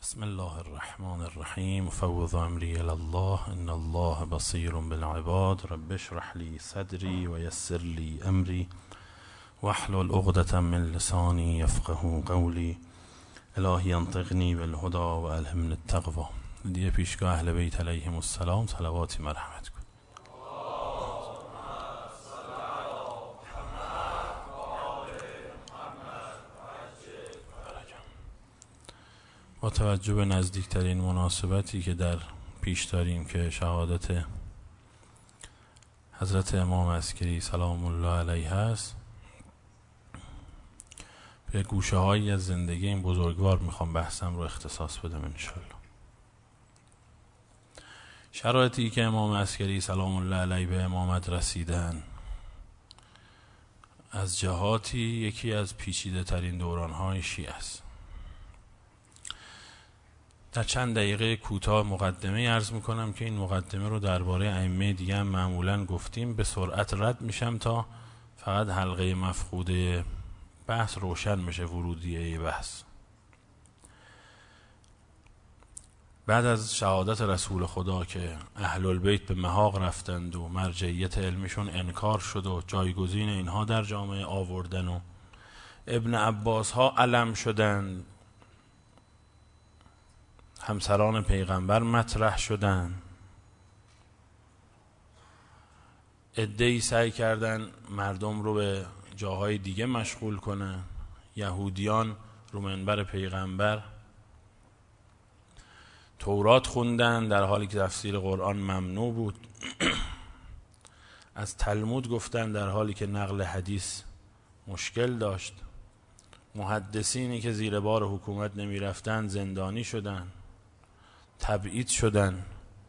بسم الله الرحمن الرحیم مفوض امری الی الله ان الله بصیر بالعباد رب اشرح لی صدری و یسر لی امری واحلل عقدة من لسانی یفقهوا قولی الهی انطقنی بالهدی و الهمنی التقوی. دیگه پیشگاه اهل بیت علیهم السلام صلواتی مرحمت کن. با توجه به نزدیکترین مناسبتی که در پیش داریم که شهادت حضرت امام عسکری سلام الله علیه است، به گوشه هایی از زندگی این بزرگوار میخوام بحثم رو اختصاص بدم انشالله. شرایطی که امام عسکری سلام الله علیه به امامت رسیدن از جهاتی یکی از پیچیده ترین دورانهای شیعه است. در چند دقیقه کوتاه مقدمه عرض میکنم که این مقدمه رو درباره ائمه دیگه هم معمولا گفتیم، به سرعت رد میشم تا فقط حلقه مفقوده بحث روشن بشه، ورودیه بحث. بعد از شهادت رسول خدا که اهل البیت به محاق رفتند و مرجعیت علمیشون انکار شد و جایگزین اینها در جامعه آوردن و ابن عباس ها علم شدند، همسران پیغمبر مطرح شدن، عده‌ای سعی کردن مردم رو به جاهای دیگه مشغول کنن، یهودیان رو منبر پیغمبر تورات خوندن در حالی که تفسیر قرآن ممنوع بود، از تلمود گفتن در حالی که نقل حدیث مشکل داشت، محدثینی که زیر بار حکومت نمی رفتن زندانی شدن، تبعید شدن،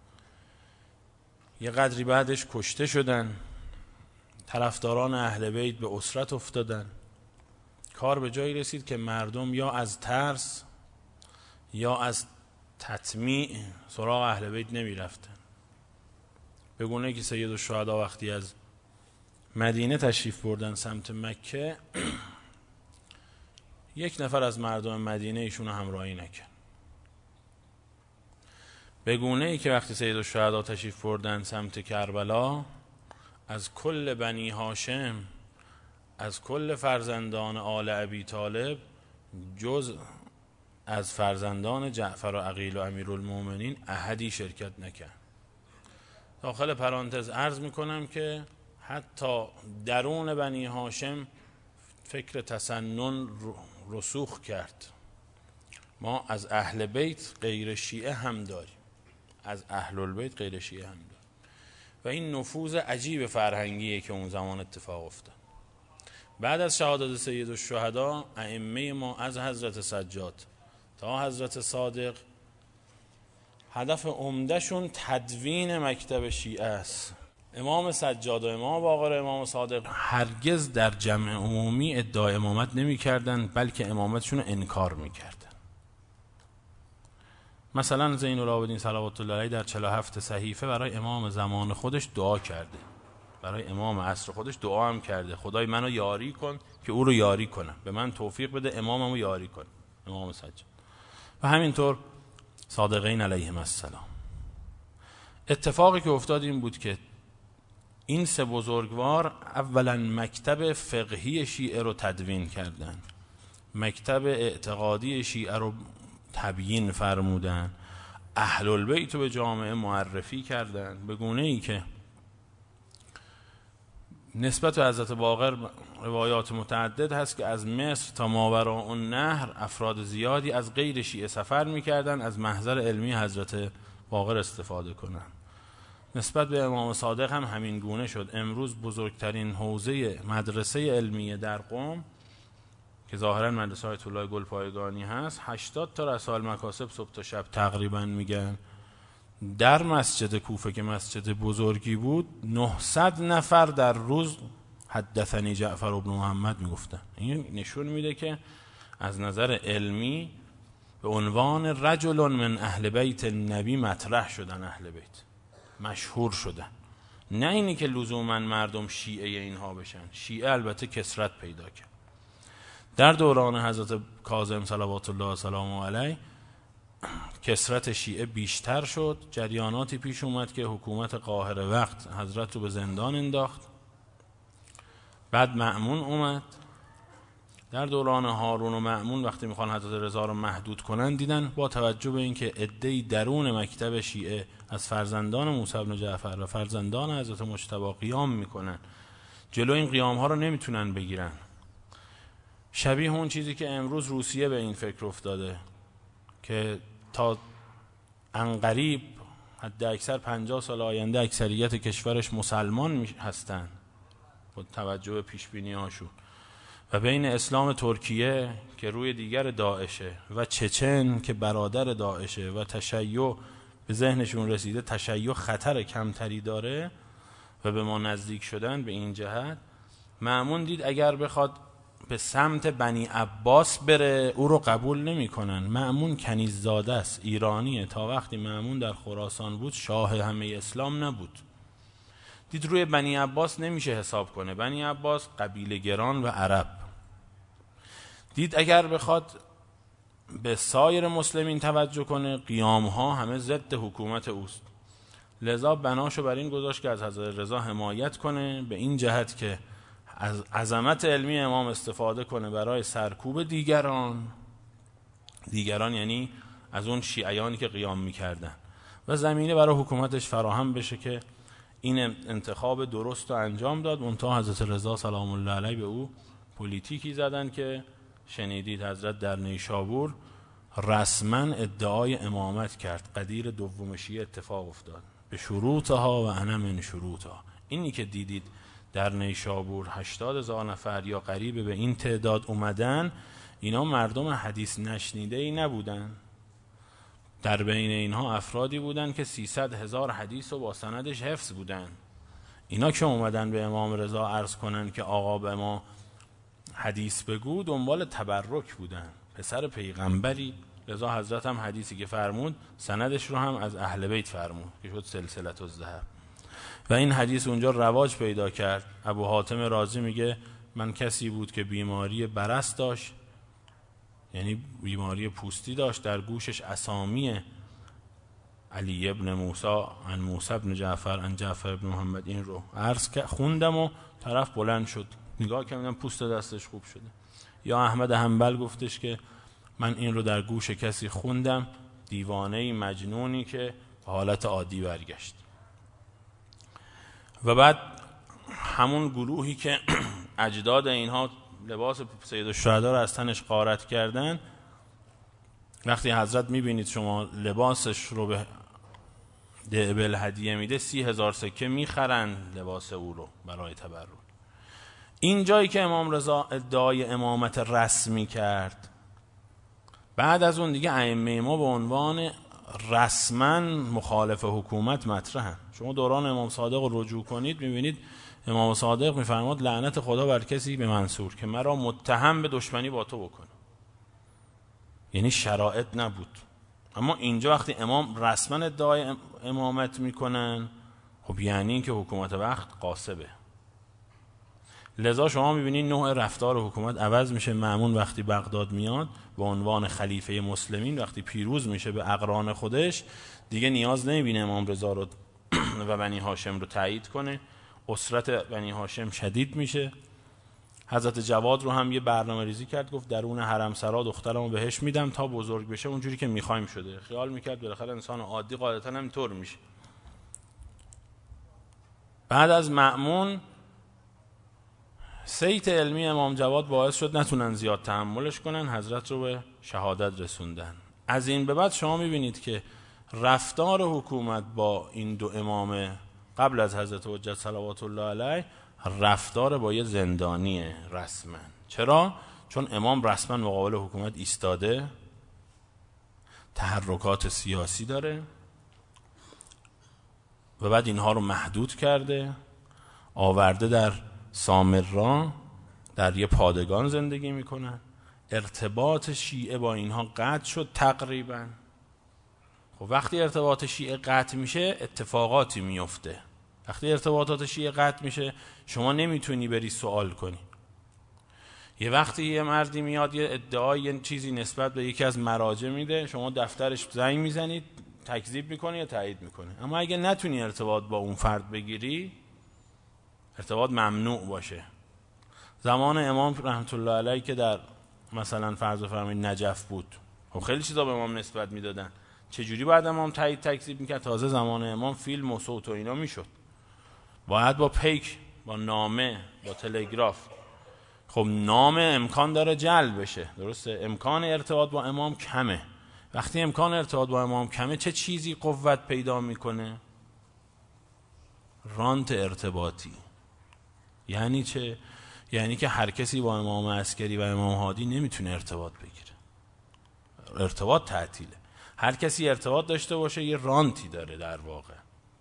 یه قدری بعدش کشته شدن، طرفداران اهل بیت به اسرت افتادن. کار به جایی رسید که مردم یا از ترس یا از تطمیع سراغ اهل بیت نمی رفتن. به گونه که سید الشهدا وقتی از مدینه تشریف بردن سمت مکه، یک نفر از مردم مدینه ایشون همراهی نکرد. به گونه ای که وقتی سید الشهدا تشریف بردن سمت کربلا، از کل بنی هاشم، از کل فرزندان آل ابی طالب، جز از فرزندان جعفر و عقیل و امیرالمومنین احدی شرکت نکرد. داخل پرانتز عرض میکنم که حتی درون بنی هاشم فکر تسنن رسوخ کرد. ما از اهل بیت غیر شیعه هم داریم، از اهل البیت غیر شیعه هم داریم و این نفوذ عجیب فرهنگیه که اون زمان اتفاق افتاد. بعد از شهادت سید الشهدا، ائمه ما از حضرت سجاد تا حضرت صادق هدف عمدهشون تدوین مکتب شیعه است. امام سجاد و امام باقر و امام صادق هرگز در جمع عمومی ادعای امامت نمی کردن، بلکه امامتشون رو انکار می کردن. مثلا زین العابدین صلوات الله علیه در 47 صحیفه برای امام زمان خودش دعا کرده، برای امام عصر خودش دعا هم کرده، خدای منو یاری کن که او رو یاری کنم، به من توفیق بده اماممو یاری کن، امام سجاد. و همینطور صادقین علیهم السلام. اتفاقی که افتاد این بود که این سه بزرگوار اولا مکتب فقهی شیعه رو تدوین کردن، مکتب اعتقادی شیعه رو تبیین فرمودن، اهل البیت رو به جامعه معرفی کردن، به گونه ای که نسبت به حضرت باقر روایات متعدد هست که از مصر تا ماوراءالنهر افراد زیادی از غیر شیعه سفر میکردن از محضر علمی حضرت باقر استفاده کنن. نسبت به امام صادق هم همین گونه شد. امروز بزرگترین حوزه مدرسه علمیه در قم که ظاهرا مدرسه آیت الله گلپایگانی هست، 80 تا رسائل مکاسب صبح تا شب تقریبا میگن. در مسجد کوفه که مسجد بزرگی بود 900 نفر در روز حدثنی جعفر ابن محمد میگفتن. این نشون میده که از نظر علمی به عنوان رجل من اهل بیت نبی مطرح شدن، اهل بیت مشهور شدن. نه اینی که لزوما مردم شیعه اینها بشن، شیعه البته کثرت پیدا کرد. در دوران حضرت کاظم صلوات الله و سلامه علیه کثرت شیعه بیشتر شد، جریاناتی پیش اومد که حکومت قاهر وقت حضرت رو به زندان انداخت. بعد مأمون اومد. در دوران هارون و مأمون وقتی میخوان حضرت رضا رو محدود کنن، دیدن با توجه به اینکه عده‌ای درون مکتب شیعه از فرزندان موسی بن جعفر و فرزندان حضرت مجتبی قیام میکنن، جلو این قیام ها رو نمیتونن بگیرن. شبیه اون چیزی که امروز روسیه به این فکر افتاده که تا عنقریب حد اکثر 50 سال آینده اکثریت کشورش مسلمان هستن با توجه به پیش بینی هاشون، و بین اسلام ترکیه که روی دیگر داعشه و چچن که برادر داعشه و تشیع به ذهنشون رسیده تشیع خطر کمتری داره و به ما نزدیک شدن به این جهت، مأمون دید اگر بخواد به سمت بنی عباس بره او رو قبول نمی کنن. مأمون کنیززاده است، ایرانیه. تا وقتی مأمون در خراسان بود شاه همه اسلام نبود. دید روی بنی عباس نمیشه حساب کنه، بنی عباس قبیله گران و عرب. دید اگر بخواد به سایر مسلمین توجه کنه قیام ها همه ضد حکومت اوست، لذا بناشو بر این گذاشت که از حضرت رضا حمایت کنه، به این جهت که از عظمت علمی امام استفاده کنه برای سرکوب دیگران یعنی از اون شیعیانی که قیام میکردن، و زمینه برای حکومتش فراهم بشه که این انتخاب درست رو انجام داد. منتها حضرت رضا سلام الله علیه به او پلیتیکی زدن که شنیدید حضرت در نیشابور رسما ادعای امامت کرد. قدیر دوم شیعه اتفاق افتاد به شروطها و انا من شروطها. اینی که دیدید در نیشابور 80,000 نفر یا قریب به این تعداد اومدن، اینا مردم حدیث نشنیده ای نبودن. در بین اینها افرادی بودن که 300,000 حدیث رو با سندش حفظ بودن. اینا که اومدن به امام رضا عرض کنن که آقا به ما حدیث بگو، دنبال تبرک بودن. پسر پیغمبری، رضا حضرت هم حدیثی که فرمود سندش رو هم از اهل بیت فرمود که شد سلسله الذهب، و این حدیث اونجا رواج پیدا کرد. ابو حاتم رازی میگه من کسی بود که بیماری برص داشت، یعنی بیماری پوستی داشت، در گوشش اسامی علی ابن موسی عن موسی ابن جعفر عن جعفر ابن محمد این رو عرض خوندم و طرف بلند شد، نگاه کردم پوست دستش خوب شده. یا احمد حنبل گفتش که من این رو در گوش کسی خوندم، دیوانه‌ای مجنونی که به حالت عادی برگشت. و بعد همون گروهی که اجداد اینها لباس سید الشهدا رو از تنش غارت کردن، وقتی حضرت میبینید شما لباسش رو به دعبل هدیه میده 30,000 سکه میخرن لباس او رو برای تبرک. این جایی که امام رضا ادعای امامت رسمی کرد، بعد از اون دیگه ائمه ما به عنوان رسما مخالف حکومت مطرحن. شما دوران امام صادق رو رجوع کنید میبینید امام صادق میفرماد لعنت خدا بر کسی به منصور که مرا متهم به دشمنی با تو بکنه. یعنی شرایط نبود. اما اینجا وقتی امام رسما ادعای امامت میکنن، خب یعنی این که حکومت وقت قاصبه. لذا شما میبینید نوع رفتار حکومت عوض میشه. مأمون وقتی بغداد میاد به عنوان خلیفه مسلمین، وقتی پیروز میشه به اقران خودش، دیگه نیاز نمیبینه امام رضا رو و بنی هاشم رو تایید کنه. اسرت بنی هاشم شدید میشه. حضرت جواد رو هم یه برنامه ریزی کرد، گفت درون حرم سرا دخترمو بهش میدم تا بزرگ بشه اونجوری که میخوایم شده. خیال میکرد بالاخره انسان عادی قاعدتا هم اینطور میشه. بعد از مأمون صیت علمی امام جواد باعث شد نتونن زیاد تحملش کنن، حضرت رو به شهادت رسوندن. از این به بعد شما میبینید که رفتار حکومت با این دو امام قبل از حضرت حجت صلوات الله علیه رفتار با یه زندانیه رسما. چرا؟ چون امام رسما مقابل حکومت ایستاده، تحرکات سیاسی داره و بعد اینها رو محدود کرده، آورده در سامرا در یه پادگان زندگی میکنن. ارتباط شیعه با اینها قطع شد تقریبا. خب وقتی ارتباط شیعه قطع میشه اتفاقاتی میفته. وقتی ارتباطات شیعه قطع میشه شما نمیتونی بری سوال کنی. یه وقتی یه مردی میاد یه ادعای یه چیزی نسبت به یکی از مراجع میده، شما دفترش زنگ میزنید، تکذیب میکنه یا تایید میکنه. اما اگه نتونی ارتباط با اون فرد بگیری، ارتباط ممنوع باشه. زمان امام رحمت الله علیه که در مثلا فرض بفرمایید نجف بود، خب خیلی چیزا به امام نسبت میدادن، چجوری بعد امام تایید تکذیب میکرد؟ تازه زمان امام فیلم و صوت و اینا میشد، باید با پیک، با نامه، با تلگراف. خب نامه امکان داره جلب بشه، درسته؟ امکان ارتباط با امام کمه. وقتی امکان ارتباط با امام کمه، چه چیزی قوت پیدا میکنه؟ رانت ارتباطی. یعنی چه؟ یعنی که هر کسی با امام عسکری و امام هادی نمیتونه ارتباط بگیره، ارتباط تعطیله. هر کسی ارتباط داشته باشه یه رانتی داره در واقع.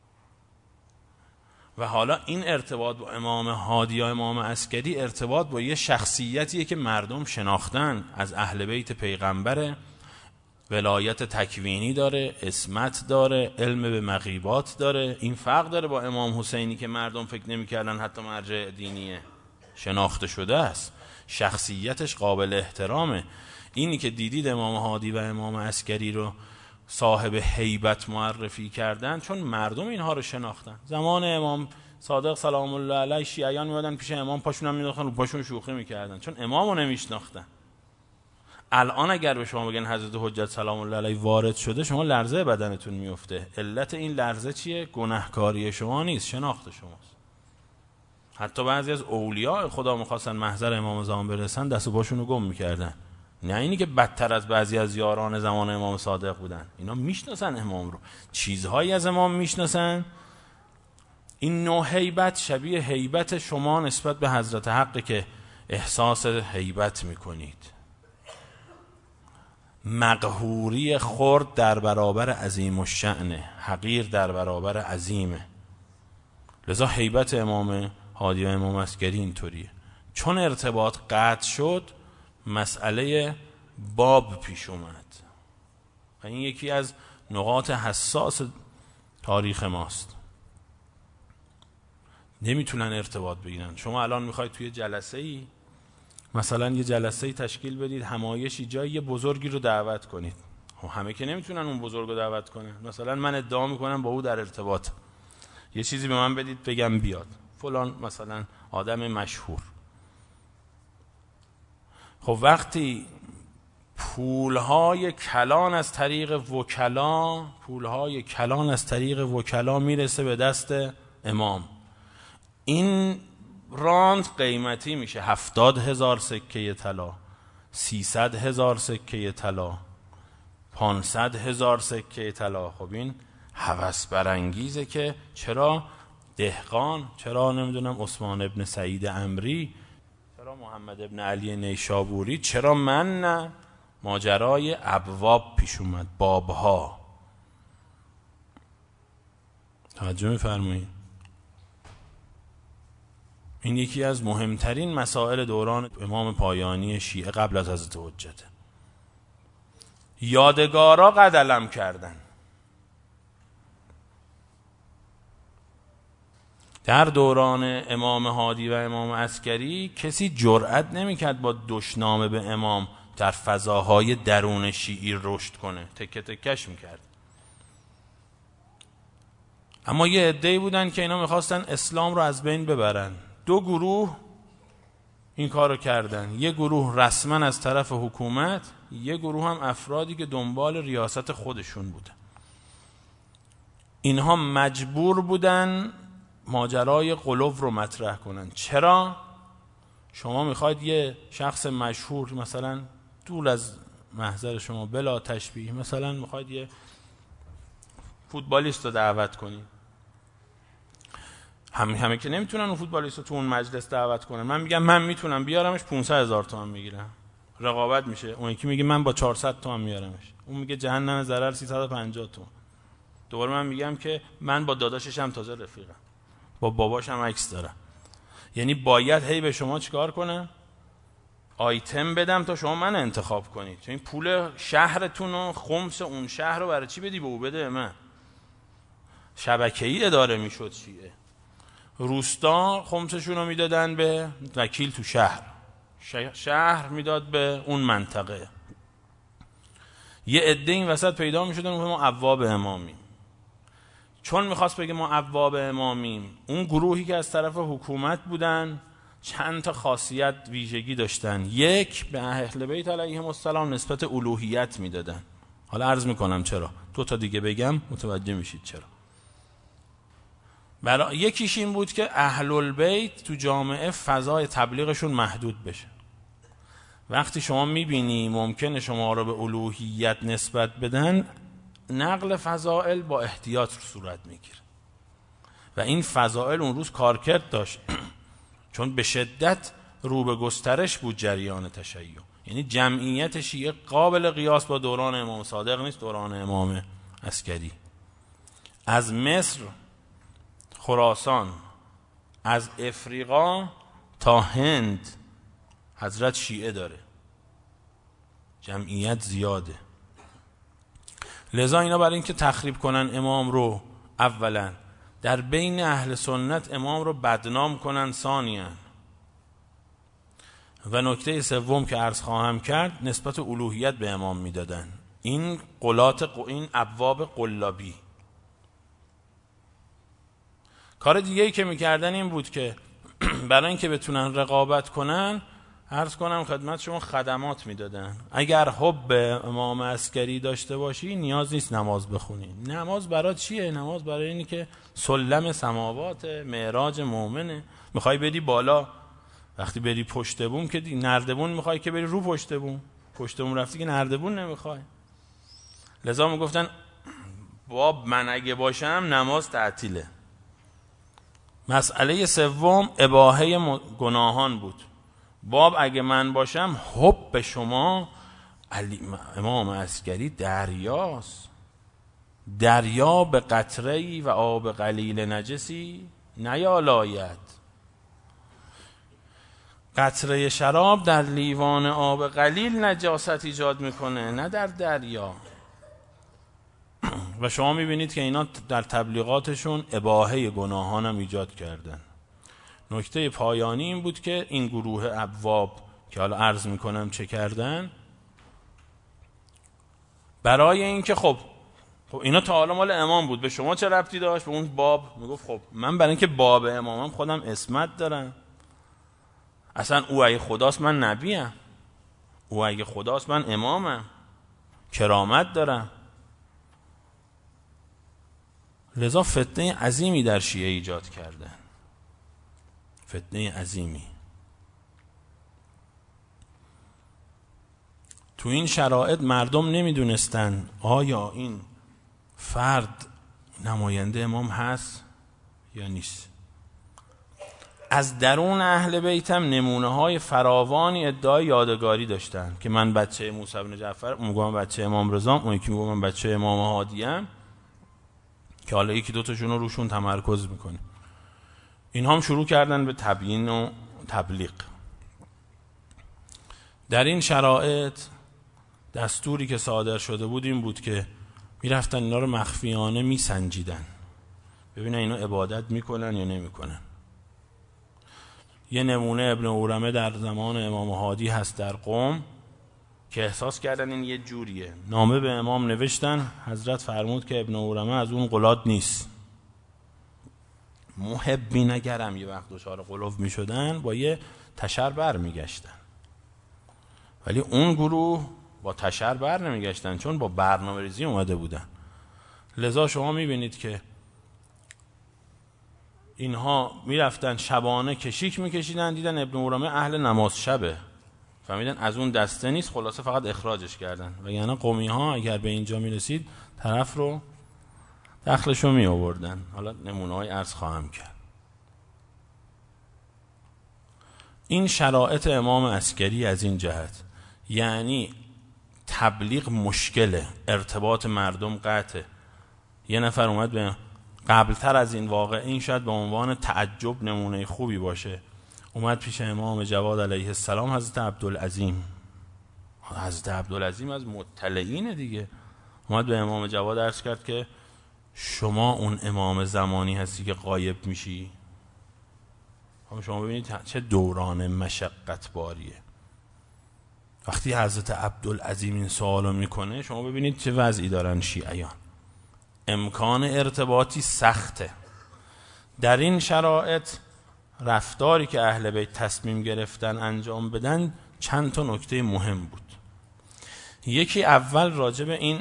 و حالا این ارتباط با امام هادی یا امام عسکری ارتباط با یه شخصیتیه که مردم شناختن، از اهل بیت پیغمبره، ولایت تکوینی داره، عصمت داره، علم به مغیبات داره. این فرق داره با امام حسینی که مردم فکر نمی‌کردن حتی مرجع دینیه، شناخته شده است، شخصیتش قابل احترامه. اینی که دیدید امام هادی و امام عسکری رو صاحب هیبت معرفی کردن، چون مردم اینها رو شناختن. زمان امام صادق سلام الله علیه شیعیان میادن پیش امام، پاشون هم میداختن رو پاشون شوخی میکردن، چون امام رو نمیشناختن. الان اگر به شما بگن حضرت حجت سلام الله علیه وارد شده، شما لرزه بدنتون میفته. علت این لرزه چیه؟ گناهکاری شما نیست، شناخت شماست. حتی بعضی از اولیاء خدا میخواستن محضر امام زمان برسن، دست و پاشون رو گم میکردن. نه اینی که بدتر از بعضی از یاران زمان امام صادق بودن، اینا میشناسن امام رو، چیزهایی از امام میشناسن. این نوع هیبت شبیه هیبت شما نسبت به حضرت حق که احساس هیبت میکنید. مقهوری خرد در برابر عظیم الشأنه، حقیر در برابر عظیمه. لذا هیبت امام هادی و امام عسکری اینطوریه. چون ارتباط قطع شد، مسئله باب پیش اومد و این یکی از نقاط حساس تاریخ ماست. نمیتونن ارتباط بگیرن. شما الان میخواید توی جلسه ای، مثلا یه جلسه ای تشکیل بدید، همایشی، جای یه بزرگی رو دعوت کنید. همه که نمیتونن اون بزرگ رو دعوت کنن. مثلا من ادعا میکنم با او در ارتباط، یه چیزی به من بدید بگم بیاد، فلان مثلا آدم مشهور. خب وقتی پولهای کلان از طریق وکلا میرسه به دست امام، این رانت قیمتی میشه. 70,000 سکه طلا، 300,000 سکه طلا، 500,000 سکه طلا. خب این هوس برانگیزه که چرا دهقان، چرا نمیدونم عثمان ابن سعید عمری، چرا محمد ابن علی نیشابوری، چرا من نه؟ ماجرای ابواب پیش اومد، بابها. توجه میفرمایید؟ این یکی از مهمترین مسائل دوران امام پایانی شیعه قبل از حضرت حجت. یادگارا قدلم کردن. در دوران امام هادی و امام عسکری کسی جرأت نمیکرد با دشنامه به امام در فضاهای درون شیعی رشد کنه، تکه تکش میکرد. اما یه عده‌ای بودن که اینا میخواستن اسلام رو از بین ببرن. دو گروه این کار رو کردن، یه گروه رسما از طرف حکومت، یه گروه هم افرادی که دنبال ریاست خودشون بودن. اینها مجبور بودن ماجرای غلو رو مطرح کنن. چرا؟ شما میخواید یه شخص مشهور، مثلا دور از محضر شما بلا تشبیه، مثلا میخواید یه فوتبالیست رو دعوت کنید. همه که نمیتونن اون فوتبالیست رو تو اون مجلس دعوت کنن. من میگم من میتونم بیارمش، 500,000 تومان میگیرم، رقابت میشه. اون یکی میگه من با 400 تومان میارمش، اون میگه جهنم ضرر 350 تومان. دوباره من میگم که من با داداشش هم تازه رفیقم، با باباش هم عکس دارم. یعنی باید هی به شما چیکار کنم؟ آیتم بدم تا شما من انتخاب کنید. چون این پول شهرتون و خمس اون شهر رو برای چی بدی به او؟ بده به من. شبکه‌ای اداره میشد شیعه. روستا خمسشون رو میدادن به وکیل تو شهر، شهر میداد به اون منطقه. یه عده این وسط پیدا میشدن ما ابواب امامیم. چون میخواست بگه ما ابواب امامیم، اون گروهی که از طرف حکومت بودن چند تا خاصیت ویژگی داشتن. یک، به اهل بیت علیهم السلام نسبت الوهیت میدادن. حالا عرض میکنم چرا، 2 تا دیگه بگم متوجه میشید چرا. یکیش این بود که اهل البیت تو جامعه فضای تبلیغشون محدود بشه. وقتی شما میبینی ممکنه شما رو به الوهیت نسبت بدن، نقل فضائل با احتیاط رو صورت میگیره و این فضائل اون روز کارکرد داشت چون به شدت رو به گسترش بود جریان تشیع. یعنی جمعیت شیعه قابل قیاس با دوران امام صادق نیست، دوران امام عسکری. از مصر، خراسان، از افریقا تا هند حضرت شیعه داره، جمعیت زیاده. لذا اینا برای اینکه تخریب کنن امام رو، اولا در بین اهل سنت امام رو بدنام کنن، ثانیاً و نکته سوم که عرض خواهم کرد نسبت الوهیت به امام میدادن. این این ابواب قلابی. کار دیگه ای که میکردن این بود که برای اینکه بتونن رقابت کنن، عرض کنم خدمت شما، خدمات میدادن. اگر حب امام عسکری داشته باشی نیاز نیست نماز بخونی. نماز برای چیه؟ نماز برای اینی که سلم سماوات، معراج مومنه. میخوای بری بالا، وقتی بری پشت بوم که نردبون میخوای که بری رو پشت بوم، پشت بوم رفتی که نردبون نمیخوای. لذا میگفتن باب من اگه باشم نماز تعطیله. مسئله سوم اباحه گناهان بود. باب اگه من باشم حب شما امام عسکری دریاست، دریا به قطره‌ای و آب قلیل نجسی نیالاید. قطره شراب در لیوان آب قلیل نجاست ایجاد میکنه، نه در دریا. و شما میبینید که اینا در تبلیغاتشون اباحه گناهان هم ایجاد کردن. نکته پایانی این بود که این گروه ابواب که حالا عرض میکنم چه کردن، برای اینکه خب اینا تا حالا مال امام بود، به شما چه ربطی داشت؟ به اون باب میگفت خب من برای اینکه باب امامم خودم اسمت دارم، اصلا او اگه خداست من نبیم، او اگه خداست من امامم، کرامت دارم. لذا فتنه عظیمی در شیعه ایجاد کردن، فتنه عظیمی. تو این شرایط مردم نمیدونستن آیا این فرد نماینده امام هست یا نیست. از درون اهل بیتم نمونه های فراوانی ادعای یادگاری داشتن که من بچه موسی بن جعفر، اون میگم بچه امام رضا، اون یکی میگم من بچه امام هادیم، که حالا یکی دوتاشون رو روشون تمرکز میکنه. اینها هم شروع کردن به تبیین و تبلیغ. در این شرایط دستوری که صادر شده بود این بود که میرفتن اینا رو مخفیانه میسنجیدن ببینن اینا عبادت میکنن یا نمیکنن. یه نمونه ابن اورمه در زمان امام هادی هست در قم که احساس کردن این یه جوریه، نامه به امام نوشتن، حضرت فرمود که ابن اورمه از اون قلات نیست. محبین اگرم یه وقت دچار قلوف می شدن با یه تشر بر می گشتن، ولی اون گروه با تشر بر نمی گشتن چون با برنامه ریزی اومده بودن. لذا شما می بینید که اینها می رفتن شبانه کشیک می کشیدن، دیدن ابن اورمه اهل نماز شبه، فهمیدن از اون دسته نیست، خلاصه فقط اخراجش کردن. و یعنی قومی ها اگر به اینجا می رسید طرف رو دخلش رو می آوردن. حالا نمونه های عرض خواهم کرد. این شرایط امام عسکری از این جهت، یعنی تبلیغ مشکله، ارتباط مردم قطعه. یه نفر اومد به قبلتر از این واقع، این شاید به عنوان تعجب نمونه خوبی باشه، اومد پیش امام جواد علیه السلام حضرت عبدالعظیم. حضرت عبدالعظیم از مطلعین دیگه، اومد به امام جواد عرض کرد که شما اون امام زمانی هستی که غایب میشی. شما ببینید چه دوران مشقت باریه. وقتی حضرت عبدالعظیم این سوالو میکنه، شما ببینید چه وضعی دارن شیعیان. امکان ارتباطی سخته. در این شرایط رفتاری که اهل بیت تصمیم گرفتن انجام بدن چند تا نکته مهم بود. یکی اول راجع به این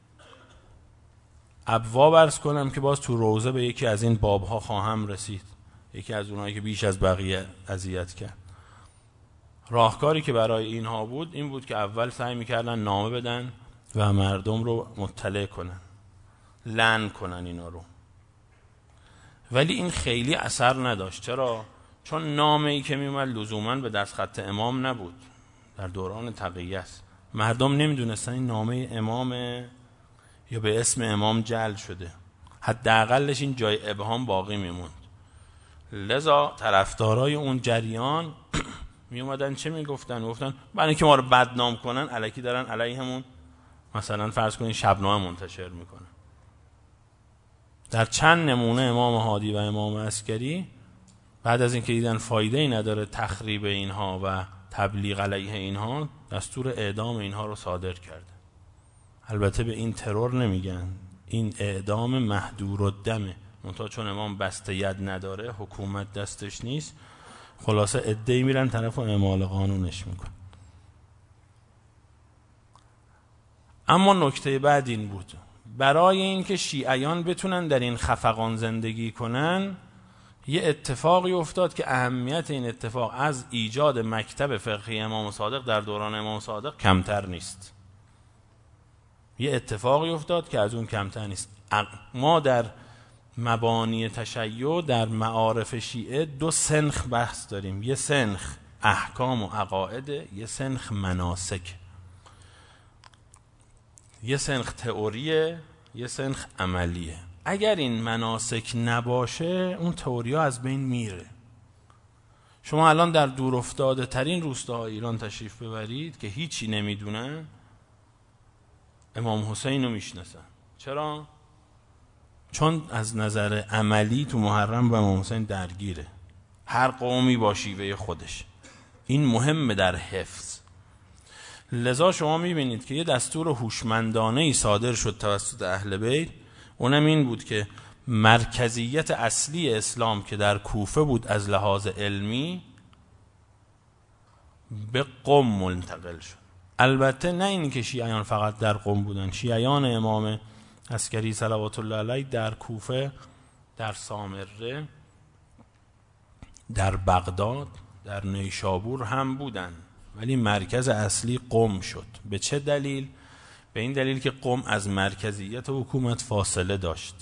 ابواب عرض کنم که باز تو روزه به یکی از این بابها خواهم رسید، یکی از اونایی که بیش از بقیه اذیت کرد. راهکاری که برای اینها بود این بود که اول سعی میکردن نامه بدن و مردم رو مطلع کنن، لعن کنن اینا رو، ولی این خیلی اثر نداشت. چرا؟ چون نامه‌ای که میومد لزوماً به دستخط امام نبود. در دوران تقیه است، مردم نمیدونستن این نامه امامه یا به اسم امام جعل شده، حداقلش این جای ابهام باقی میموند. لذا طرفدارای اون جریان می اومدن چه میگفتن؟ میگفتن برای اینکه ما رو بدنام کنن الکی دارن علیهمون مثلا فرض کنین شبنامه منتشر میکنن. در چند نمونه امام هادی و امام عسکری بعد از اینکه دیدن فایده ای نداره تخریب اینها و تبلیغ علیه اینها، دستور اعدام اینها رو صادر کرده. البته به این ترور نمیگن، این اعدام محدورالدمه، منتها چون امام بسته ید نداره، حکومت دستش نیست، خلاصه عده‌ای میرن طرف و اعمال قانونش میکن. اما نکته بعد این بود، برای اینکه شیعیان بتونن در این خفقان زندگی کنن، یه اتفاقی افتاد که اهمیت این اتفاق از ایجاد مکتب فقهی امام صادق در دوران امام صادق کمتر نیست. یه اتفاقی افتاد که از اون کمتر نیست. ما در مبانی تشیع در معارف شیعه دو سنخ بحث داریم، یه سنخ احکام و عقاید، یه سنخ مناسک، یه سنخ تئوریه، یه سنخ عملیه. اگر این مناسک نباشه اون تئوری ها از بین میره. شما الان در دور افتاده ترین روستاهای ایران تشریف ببرید که هیچی نمیدونن، امام حسین رو میشناسن. چرا؟ چون از نظر عملی تو محرم با امام حسین درگیره، هر قومی با شیوه خودش. این مهمه در حفظ. لذا شما میبینید که یه دستور هوشمندانه‌ای صادر شد توسط اهل بیت، اونم این بود که مرکزیت اصلی اسلام که در کوفه بود از لحاظ علمی به قم منتقل شد. البته نه این که شیعیان فقط در قم بودن، شیعیان امام عسکری صلوات الله علیه در کوفه، در سامره، در بغداد، در نیشابور هم بودن، ولی مرکز اصلی قم شد. به چه دلیل؟ به این دلیل که قم از مرکزیت حکومت فاصله داشت.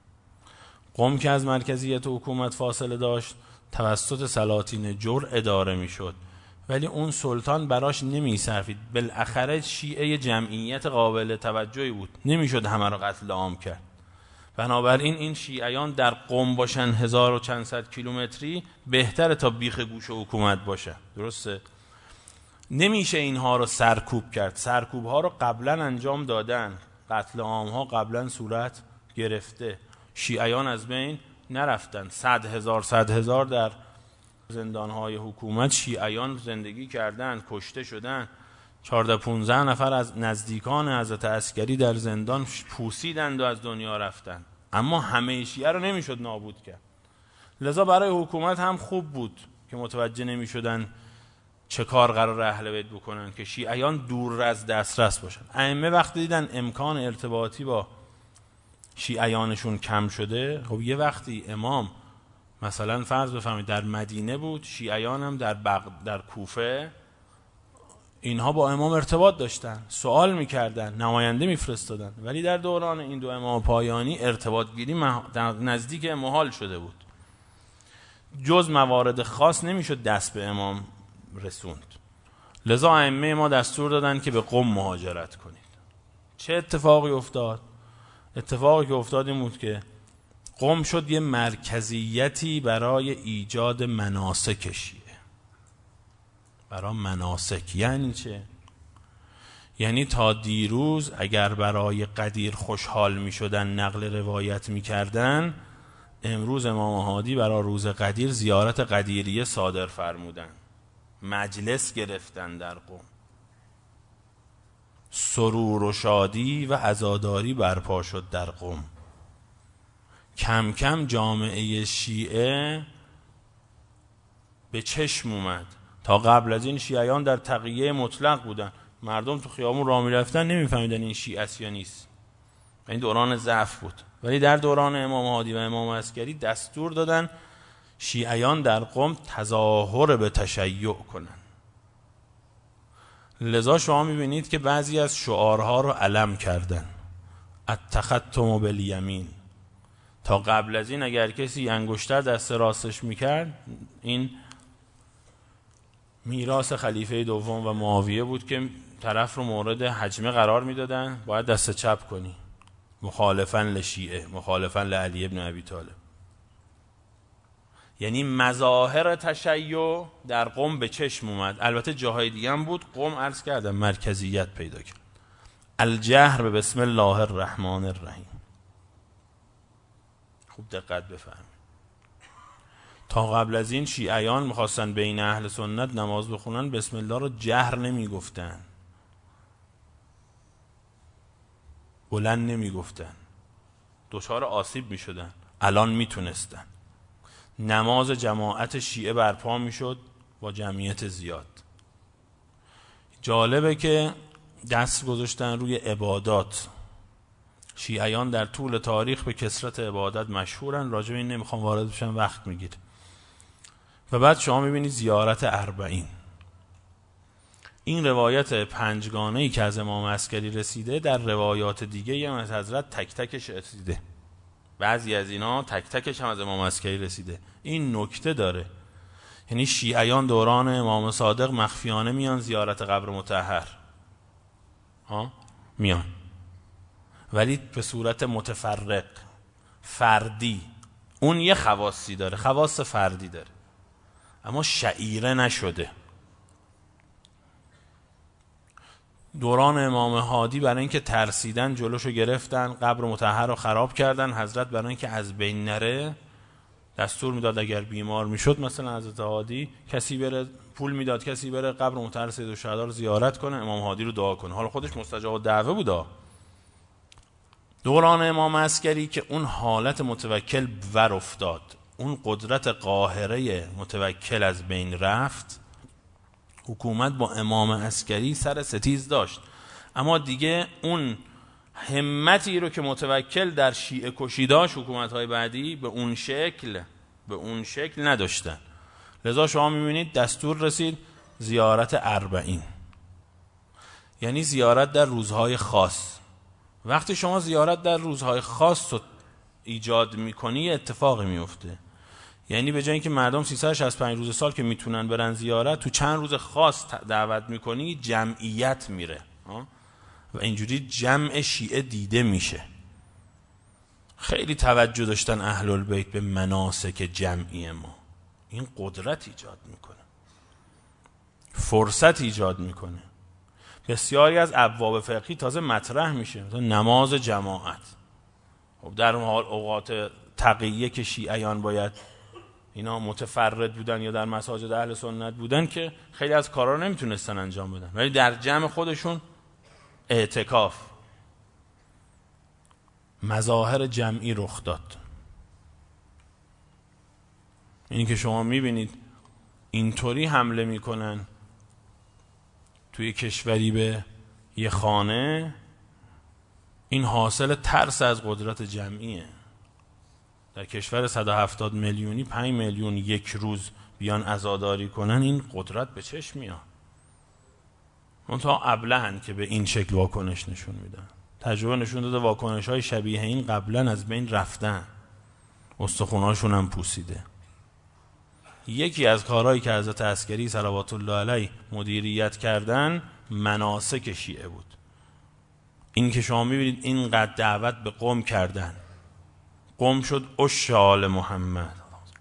قم که از مرکزیت حکومت فاصله داشت توسط سلاطین جور اداره می شد، ولی اون سلطان براش نمی صرفید. بالاخره شیعه جمعیت قابل توجهی بود، نمی شد همه رو قتل عام کرد. بنابراین این شیعیان در قم باشن 1000 و چند صد کیلومتری بهتره تا بیخ گوش حکومت باشه. درسته؟ نمیشه اینها رو سرکوب کرد. سرکوب ها رو قبلا انجام دادن، قتل عام ها قبلا صورت گرفته، شیعیان از بین نرفتن. 100,000 در زندان های حکومت شیعیان زندگی کردن، کشته شدن. 14-15 نفر از نزدیکان حضرت عسکری در زندان پوسیدند و از دنیا رفتن. اما همه شیعه رو نمیشد نابود کرد. لذا برای حکومت هم خوب بود که متوجه نمیشدن چه کار قرار اهل بیت بکنن که شیعیان دور از دسترس باشن. ائمه وقتی دیدن امکان ارتباطی با شیعیانشون کم شده، خب یه وقتی امام مثلا فرض بفرمایید در مدینه بود، شیعیان هم در کوفه، اینها با امام ارتباط داشتن، سوال میکردن، نماینده میفرستادن. ولی در دوران این دو امام پایانی ارتباط گیری نزدیک محال شده بود. جز موارد خاص نمیشد دست به امام رسوند. لذا ائمه ما دستور دادن که به قم مهاجرت کنید. چه اتفاقی افتاد؟ اتفاقی که افتاد این بود که قم شد یه مرکزیتی برای ایجاد مناسک شیعه. برای مناسک یعنی چه؟ یعنی تا دیروز اگر برای قدیر خوشحال می شدن، نقل روایت می کردن، امروز امام هادی برای روز قدیر زیارت قدیریه صادر فرمودن، مجلس گرفتن در قم. سرور و شادی و عزاداری برپا شد در قم. کم کم جامعه شیعه به چشم اومد. تا قبل از این شیعیان در تقیه مطلق بودن، مردم تو خیابون راه میرفتن نمیفهمیدن این شیعه است یا نیست، این دوران ضعف بود. ولی در دوران امام هادی و امام عسکری دستور دادن شیعیان در قم تظاهر به تشیع کنن. لذا شما میبینید که بعضی از شعارها رو علم کردن، التختم بالیمین. تا قبل از این اگر کسی انگشتر دست راستش میکرد، این میراث خلیفه دوم و معاویه بود که طرف رو مورد هجمه قرار میدادن، باید دست چپ کنی، مخالفاً لشیعه، مخالفاً لعلی ابن ابی طالب. یعنی مظاهر تشیع در قم به چشم اومد. البته جاهای دیگه هم بود، قم عرض کردم مرکزیت پیدا کرد. الجهر به بسم الله الرحمن الرحیم. خوب دقت بفرمایید. تا قبل از این شیعیان میخواستن بین اهل سنت نماز بخونن، بسم الله رو جهر نمیگفتن، بلند نمیگفتن، دچار آسیب میشدن. الان میتونستن. نماز جماعت شیعه برپا میشد با جمعیت زیاد. جالبه که دست گذاشتن روی عبادات. شیعیان در طول تاریخ به کثرت عبادت مشهورن، راجع به این نمیخوام وارد بشم، وقت میگیره. و بعد شما میبینید زیارت اربعین. این روایت پنجگانه‌ای که از امام عسکری رسیده، در روایات دیگه هم از حضرت تک تکش رسیده. بعضی از اینا تک تکش هم از امام عسکری رسیده. این نکته داره، یعنی شیعیان دوران امام صادق مخفیانه میان زیارت قبر مطهر، میان، ولی به صورت متفرق، فردی. اون یه خواصی داره، خواص فردی داره، اما شعیره نشده. دوران امام هادی برای اینکه ترسیدن جلوشو گرفتن، قبر مطهر رو خراب کردن. حضرت برای اینکه از بین نره دستور میداد اگر بیمار میشد مثلا حضرت هادی، کسی بره پول میداد کسی بره قبر مطهر سیدالشهدا رو زیارت کنه، امام هادی رو دعا کنه. حالا خودش مستجاب الدعوه بودا. دوران امام عسکری که اون حالت متوکل ور افتاد، اون قدرت قاهره متوکل از بین رفت، حکومت با امام عسکری سر ستیز داشت، اما دیگه اون همتی رو که متوکل در شیعه کشی داشت حکومت‌های بعدی به اون شکل نداشتن. لذا شما می‌بینید دستور رسید زیارت اربعین، یعنی زیارت در روزهای خاص. وقتی شما زیارت در روزهای خاص رو ایجاد می‌کنی اتفاقی میفته. یعنی به جای اینکه مردم 365 روز سال که میتونن برن زیارت، تو چند روز خاص دعوت میکنی، جمعیت میره و اینجوری جمع شیعه دیده میشه. خیلی توجه داشتن اهل البیت به مناسک جمعی ما. این قدرت ایجاد میکنه، فرصت ایجاد میکنه. بسیاری از ابواب فقهی تازه مطرح میشه، مثلا نماز جماعت. خب در اوقات تقیه که شیعیان باید اینا متفرد بودن یا در مساجد اهل سنت بودن که خیلی از کارا رو نمیتونستن انجام بدن، ولی در جمع خودشون اعتکاف، مظاهر جمعی رخ داد. اینی که شما میبینید اینطوری حمله میکنن توی کشوری به یه خانه، این حاصل ترس از قدرت جمعیه. در کشور 170 میلیونی 5 میلیون یک روز بیان عزاداری کنن، این قدرت به چشم میاد. منتها ابلهن که به این شکل واکنش نشون میدن. تجربه نشون داده واکنش های شبیه این قبلا از بین رفتن، استخوناشون هم پوسیده. یکی از کارهایی که حضرت عسکری صلوات الله علیه مدیریت کردن مناسک شیعه بود. این که شما میبینید اینقدر دعوت به قم کردن، قم شد اشال محمد.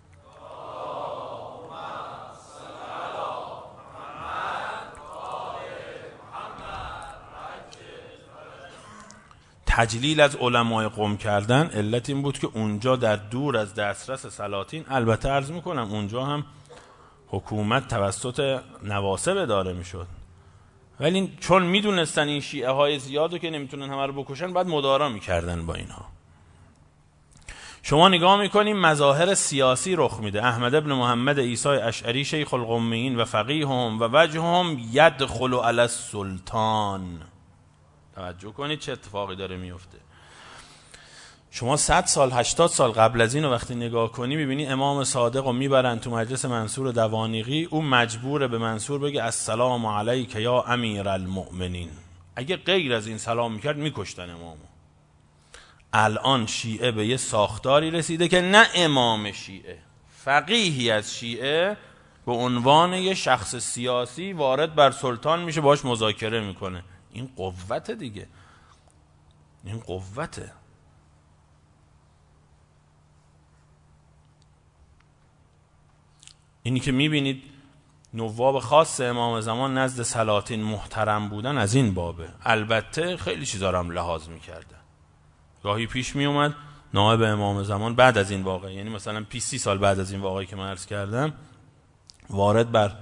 تجلیل از علمای قم کردن علت این بود که اونجا در دور از دسترس سلاطین، البته عرض میکنم اونجا هم حکومت توسط نواصب اداره میشد، ولی چون میدونستن این شیعه های زیادو که نمیتونن همه رو بکشن، بعد مدارا میکردن با اینها. شما نگاه میکنیم مظاهر سیاسی رخ میده. احمد ابن محمد عیسی اشعری شیخ القمیین و فقیهم و وجههم یدخل علی السلطان. توجه کنید چه اتفاقی داره میفته. شما 100 سال 80 سال قبل از این رو وقتی نگاه کنی میبینی امام صادق رو میبرن تو مجلس منصور دوانیقی، او مجبوره به منصور بگه السلام علیک یا امیر المؤمنین. اگه غیر از این سلام میکرد میکشتن امامو. الان شیعه به یه ساختاری رسیده که نه امام شیعه، فقیهی از شیعه به عنوان یه شخص سیاسی وارد بر سلطان میشه، باش مذاکره میکنه. این قوت دیگه، این قوته. اینی که میبینید نواب خاص امام زمان نزد سلاطین محترم بودن از این بابه. البته خیلی چیزا رو هم لحاظ میکرده. گاهی پیش میومد نائب امام زمان بعد از این واقعه، یعنی مثلا 20 سال بعد از این واقعی که من عرض کردم، وارد بر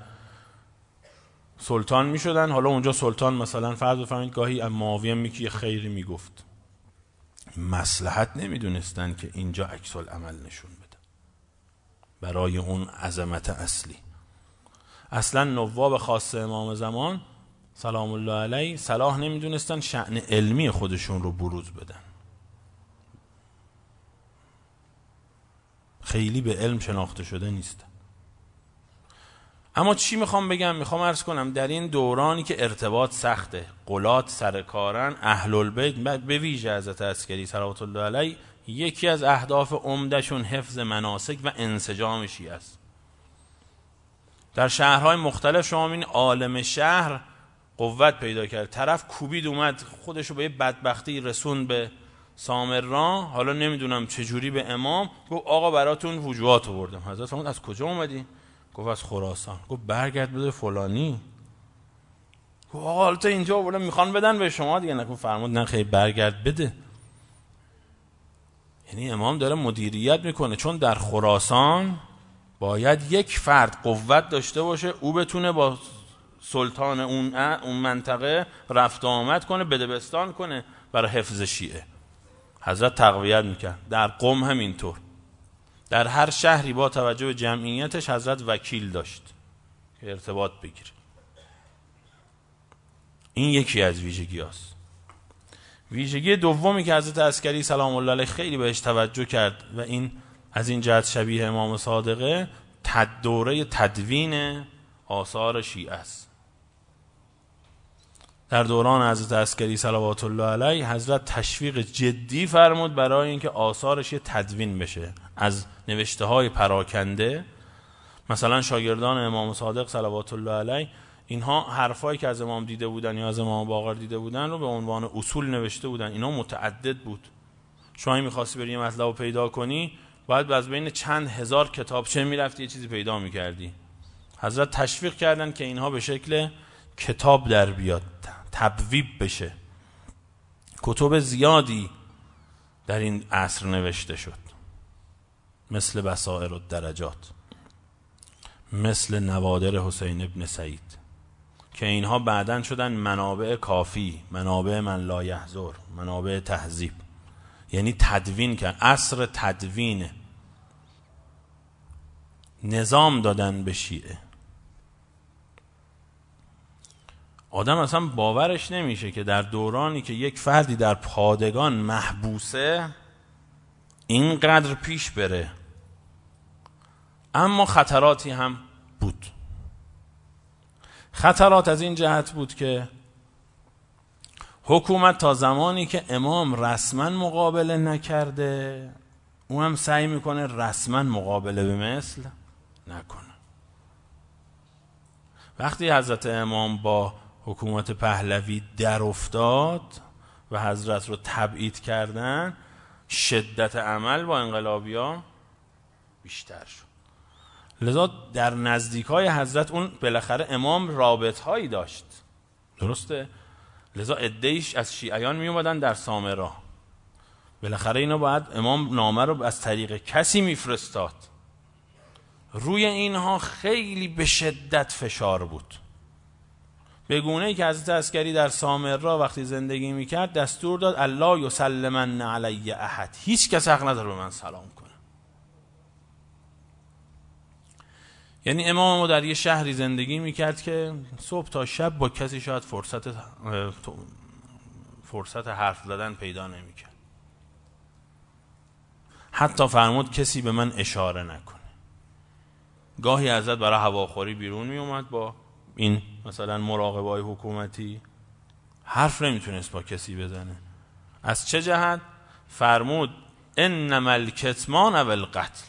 سلطان میشدن. حالا اونجا سلطان مثلا فرض بفرمایید گاهی معاویه میگه خیری میگفت، مصلحت نمیدونستن که اینجا عکس العمل نشون بده برای اون عظمت اصلی. اصلا نواب خاص امام زمان سلام الله علیه صلاح نمیدونستن شأن علمی خودشون رو بروز بدن، خیلی به علم شناخته شده نیست. اما چی میخوام بگم؟ میخوام عرض کنم در این دورانی که ارتباط سخته، قلات سرکارن، اهل البیت به ویژه حضرت عسکری صلوات الله علیه، یکی از اهداف عمدهشون حفظ مناسک و انسجام شیعه است. در شهرهای مختلف شما این عالم شهر قوت پیدا کرد، طرف کوبید اومد خودشو به یه بدبختی رسون به سامرا، حالا نمیدونم چجوری به امام گفت آقا براتون وجوهات آوردم. حضرت فرمود از کجا اومدی؟ گفت از خراسان. گفت برگرد بده فلانی. گفت آقا حالا تا اینجا آوردم میخوان بدن به شما دیگه. نکن فرمود نه خیلی برگرد بده. یعنی امام داره مدیریت میکنه، چون در خراسان باید یک فرد قوت داشته باشه، او بتونه با سلطان اون منطقه رفت آمد کنه، بدبستان کنه برای حفظ شیعه. حضرت تقویت میکرد. در قم همینطور، در هر شهری با توجه به جمعیتش حضرت وکیل داشت که ارتباط بگیره. این یکی از ویژگی هست. ویژگی دومی که حضرت عسکری سلام الله علیه خیلی بهش توجه کرد و این از این جهت شبیه امام صادقه، دوره تدوین آثار شیعه است. در دوران حضرت عسکری صلوات الله علیه حضرت تشویق جدی فرمود برای اینکه آثارش یه تدوین بشه از نوشته های پراکنده. مثلا شاگردان امام صادق صلوات الله علیه اینها حرفایی که از امام دیده بودن یا از امام باقر دیده بودن رو به عنوان اصول نوشته بودن. اینا متعدد بود. شما می‌خواستی بری یه مطلب رو پیدا کنی باید از بین چند هزار کتابچه میرفتی یه چیزی پیدا میکردی. حضرت تشویق کردن که اینها به شکل کتاب در بیاد، تبویب بشه. کتب زیادی در این عصر نوشته شد، مثل بصائر الدرجات، مثل نوادر حسین ابن سعید، که اینها بعداً شدن منابع کافی، منابع من لا یحضر، منابع تهذیب. یعنی تدوین کرد، عصر تدوینه، نظام دادن به شیعه. آدم اصلا باورش نمیشه که در دورانی که یک فردی در پادگان محبوسه اینقدر پیش بره. اما خطراتی هم بود. خطرات از این جهت بود که حکومت تا زمانی که امام رسما مقابله نکرده، او هم سعی میکنه رسما مقابله به مثل نکنه. وقتی حضرت امام با حکومت پهلوی در افتاد و حضرت رو تبعید کردن، شدت عمل با انقلابی‌ها بیشتر شد. لذا در نزدیکای حضرت اون بالاخره امام رابط هایی داشت، درسته؟ لذا عده‌ایش از شیعیان می اومدن در سامرا. بالاخره اینا باید امام نامه رو از طریق کسی میفرستاد. روی اینها خیلی به شدت فشار بود. به گونه‌ای که حضرت عسکری در سامرا وقتی زندگی میکرد دستور داد الله یسلمن علی احد، هیچ کس حق نداره به من سلام کنه. یعنی امام ما در یه شهری زندگی میکرد که صبح تا شب با کسی شاید فرصت حرف زدن پیدا نمیکرد. حتی فرمود کسی به من اشاره نکنه. گاهی حضرت برای هواخوری بیرون می اومد با این مثلا مراقبای حکومتی، حرف نمیتونست با کسی بزنه. از چه جهت؟ فرمود انما الکتمان و القتل،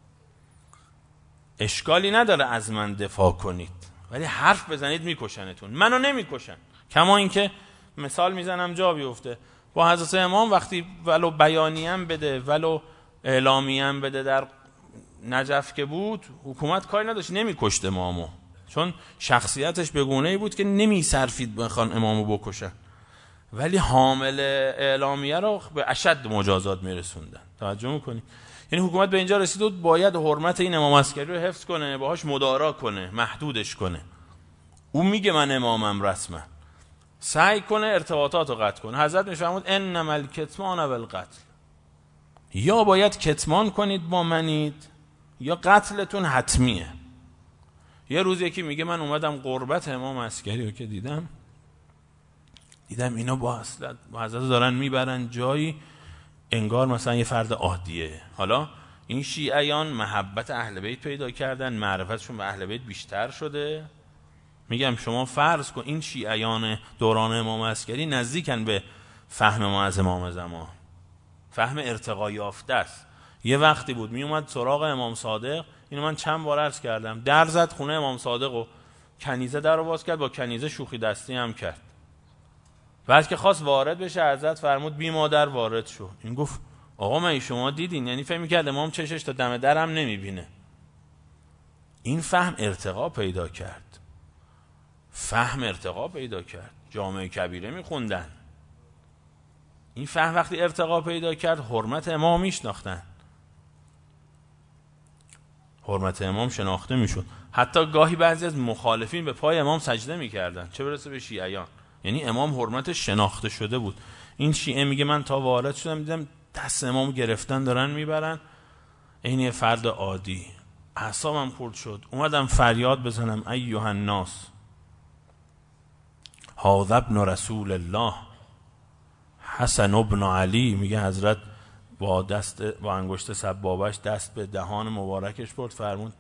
اشکالی نداره از من دفاع کنید ولی حرف بزنید میکشنتون. منو نمیکشن. کما اینکه مثال میزنم جا بیفته، با حضرت امام وقتی ولو بیانیم بده ولو اعلامیم بده در نجف که بود، حکومت کاری نداشت، نمیکشت امامو، چون شخصیتش به گونه‌ای بود که نمیصرفید بخوان امامو بکشن، ولی حامل اعلامیه رو به اشد مجازات میرسوندن. توجه میکنی؟ یعنی حکومت به اینجا رسید بود باید حرمت این امام عسکری رو حفظ کنه، باهاش مدارا کنه، محدودش کنه. اون میگه من امامم رسما، سعی کنه ارتباطات رو قطع کنه. حضرت میفرمود انما الکتمان و القتل، یا باید کتمان کنید با منید یا قتلتون حتمیه. یه روز یکی میگه من اومدم قربت امام عسکری رو که دیدم اینا با حضرت دارن میبرن جایی انگار مثلا یه فرد عادیه. حالا این شیعیان محبت اهل بیت پیدا کردن، معرفتشون به اهل بیت بیشتر شده. میگم شما فرض کن این شیعیان دوران امام عسکری نزدیکن به فهم ما از امام زمان، فهم ارتقا یافته است. یه وقتی بود میومد سراغ امام صادق، اینو من چند بار عرض کردم، در زد خونه امام صادق و کنیزه در رو باز کرد، با کنیزه شوخی دستی هم کرد. بعد که خواست وارد بشه حضرت فرمود بی مادر وارد شو. این گفت آقا من شما دیدین؟ یعنی فهم می‌کرد امام چشش تا دم درم نمیبینه. این فهم ارتقا پیدا کرد، جامعه کبیره میخوندن. این فهم وقتی ارتقا پیدا کرد حرمت امام میشناختن، حرمت امام شناخته میشد. حتی گاهی بعضی از مخالفین به پای امام سجده میکردن، چه برسه به شیعیان. یعنی امام حرمتش شناخته شده بود. این شیعه میگه من تا وارد شدم دیدم دست امام گرفتن دارن میبرن، این یه فرد عادی. اعصابم خورد شد، اومدم فریاد بزنم ایها الناس هذا ابن رسول الله حسن ابن علی. میگه حضرت با انگشت سبابش دست به دهان مبارکش برد،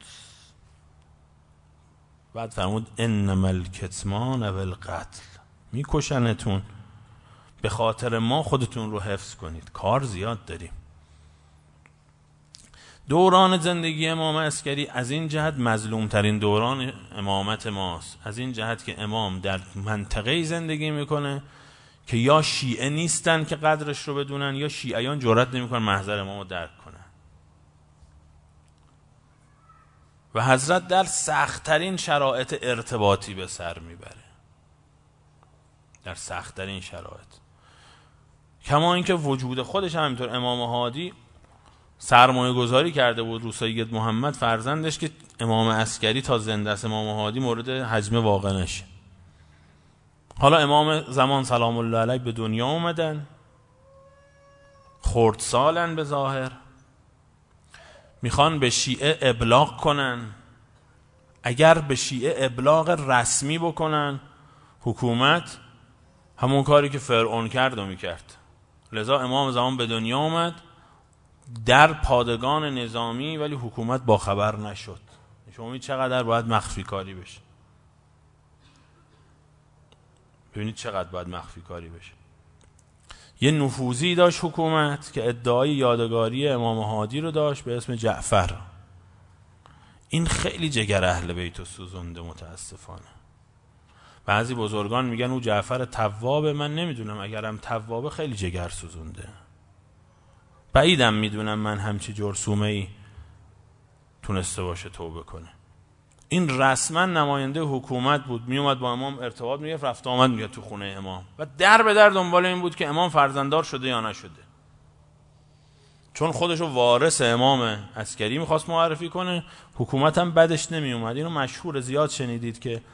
بعد فرمود انما الکتمان و القتل، میکشنتون، به خاطر ما خودتون رو حفظ کنید، کار زیاد داریم. دوران زندگی امام عسکری از این جهت مظلوم ترین دوران امامت ماست، از این جهت که امام در منطقه زندگی میکنه که یا شیعه نیستن که قدرش رو بدونن یا شیعیان جرئت نمیکنن محضر امام رو درک کنن. و حضرت در سخت‌ترین شرایط ارتباطی به سر میبره، در سخت‌ترین شرایط. کما اینکه وجود خودش همینطور، امام هادی سرمایه گذاری کرده بود رو سید محمد فرزندش که امام عسکری تا زنده است امام هادی مورد هجمه واقع نشه. حالا امام زمان سلام الله علیه به دنیا اومدن، خردسالن به ظاهر، میخوان به شیعه ابلاغ کنن. اگر به شیعه ابلاغ رسمی بکنن، حکومت همون کاری که فرعون کرد و میکرد. لذا امام زمان به دنیا اومد در پادگان نظامی، ولی حکومت با خبر نشد. شما چقدر باید مخفی کاری بشه، ببینید چقدر باید مخفی کاری بشه. یه نفوذی داشت حکومت که ادعای یادگاری امام هادی رو داشت به اسم جعفر. این خیلی جگر اهل بیت رو سوزونده متاسفانه. بعضی بزرگان میگن او جعفر توابه، من نمیدونم، اگرم توابه خیلی جگر سوزونده. بعیدم میدونم من همچی جرثومه‌ای تونسته باشه توبه کنه. این رسما نماینده حکومت بود، میومد با امام ارتباط میگرفت، رفت آمد میگه تو خونه امام و در به در دنبال این بود که امام فرزنددار شده یا نشده، چون خودشو وارث امام عسکری میخواست معرفی کنه. حکومت هم بدش نمیومد. اینو مشهور زیاد شنیدید که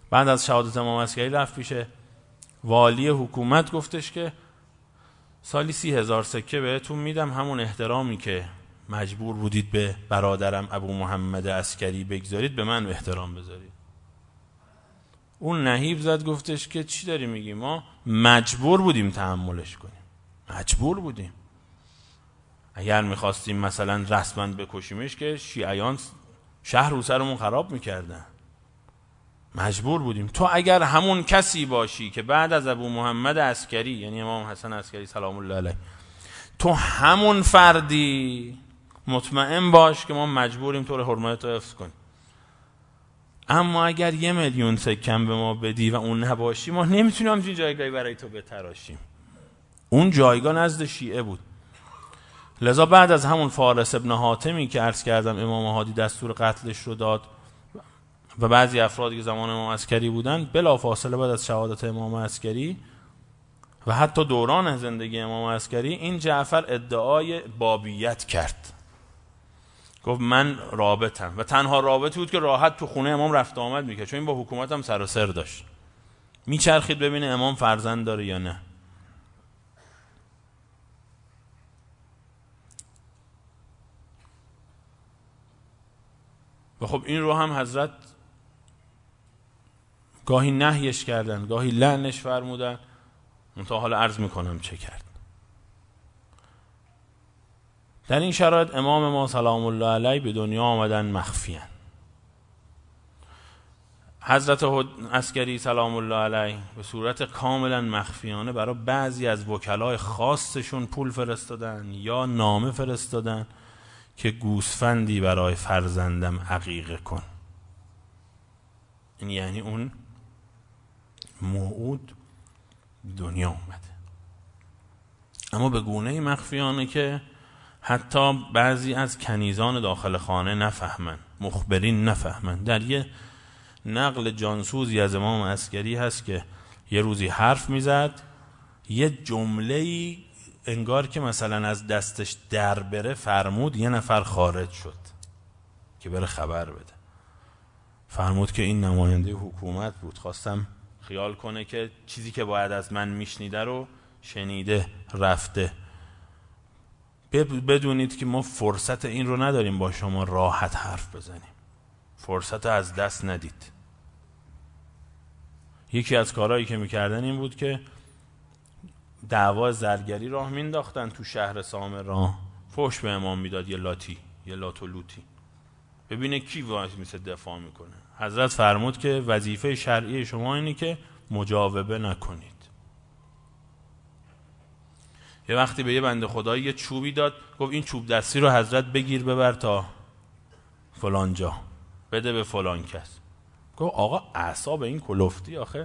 بعد از شهادت امام عسکری رفت پیش والی حکومت، گفتش که سالی 30,000 سکه بهتون میدم، همون احترامی که مجبور بودید به برادرم ابو محمد عسکری بگذارید به من احترام بذارید. اون نهیب زد گفتش که چی داری میگی؟ ما مجبور بودیم تحملش کنیم، مجبور بودیم. اگر میخواستیم مثلا رسما بکشیمش که شیعیان شهر رو سرمون خراب میکردن، مجبور بودیم. تو اگر همون کسی باشی که بعد از ابو محمد عسکری، یعنی امام حسن عسکری سلام الله علیه، تو همون فردی، مطمئن باش که ما مجبوریم تو رو حرمت رو حفظ کنیم. اما اگر 1,000,000 سکم به ما بدی و اون نباشی، ما نمیتونیم همچین جایگاهی برای تو بتراشیم. اون جایگاه نزد شیعه بود. لذا بعد از همون فارس ابن حاتمی که عرض کردم امام هادی دستور قتلش رو داد و بعضی افرادی که زمان امام عسکری بودن، بلافاصله بعد از شهادت امام عسکری و حتی دوران زندگی امام عسکری، این جعفر ادعای بابیت کرد. گفت من رابطم، و تنها رابطی بود که راحت تو خونه امام رفت آمد میکرد، چون این با حکومت هم سر و سر داشت، میچرخید ببینه امام فرزند داره یا نه. و خب این رو هم حضرت گاهی نهیش کردن، گاهی لعنش فرمودن. منتها حالا عرض میکنم چه کرد. در این شرایط امام ما سلام الله علیه به دنیا آمدن مخفیاً. حضرت عسکری سلام الله علیه به صورت کاملا مخفیانه برای بعضی از وکلای خاصشون پول فرستادن یا نامه فرستادن که گوسفندی برای فرزندم عقیقه کن. این یعنی اون موعود دنیا اومده، اما به گونه مخفیانه که حتی بعضی از کنیزان داخل خانه نفهمن، مخبرین نفهمن. در یه نقل جانسوزی از امام عسکری هست که یه روزی حرف میزد، یه جمله‌ای انگار که مثلا از دستش در بره فرمود، یه نفر خارج شد که بره خبر بده. فرمود که این نماینده حکومت بود، خواستم خیال کنه که چیزی که باید از من میشنیده رو شنیده رفته. بدونید که ما فرصت این رو نداریم با شما راحت حرف بزنیم، فرصت از دست ندید. یکی از کارهایی که میکردن این بود که دعوا زرگری راه مینداختن تو شهر سامرا، فحش به امام میداد یه لاتی، یه لات و لوتی، ببینه کی واسه میشه دفاع میکنه. حضرت فرمود که وظیفه شرعی شما اینه که مجاوبه نکنید. یه وقتی به یه بنده خدایی یه چوبی داد، گفت این چوب دستی رو حضرت بگیر ببر تا فلان جا، بده به فلان کس. گفت آقا اعصاب این کلفتی آخه.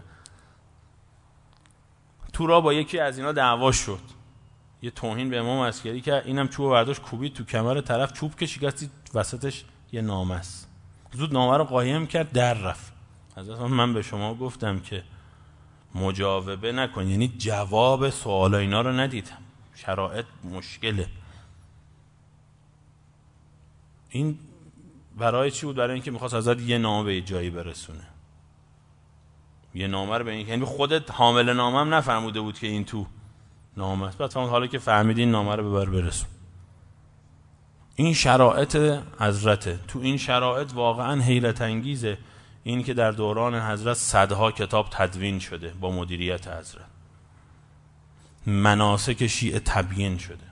تو را با یکی از اینا دعوا شد، یه توهین به امام عسکری که اینم چوب برداشت کوبید تو کمر طرف، چوب که شکستی وسطش یه نامه است. زود نامه رو قایم کرد، در رفت. حضرت من به شما گفتم که مجاوبه نکن، یعنی جواب سوال اینا رو ندیدم، شرایط مشکله. این برای چی بود؟ برای اینکه میخواست حضرت یه نامه به جایی برسونه، یه نامه رو به این، یعنی خودت حامل نامه هم نفهموده بود که این تو نامه است. بعد فهمید حالا که فهمیدی این نامه رو ببر برسون. این شرایط حضرته. تو این شرایط واقعا حیرت انگیزه این که در دوران حضرت صدها کتاب تدوین شده با مدیریت حضرت، مناسک شیعه تبیین شده.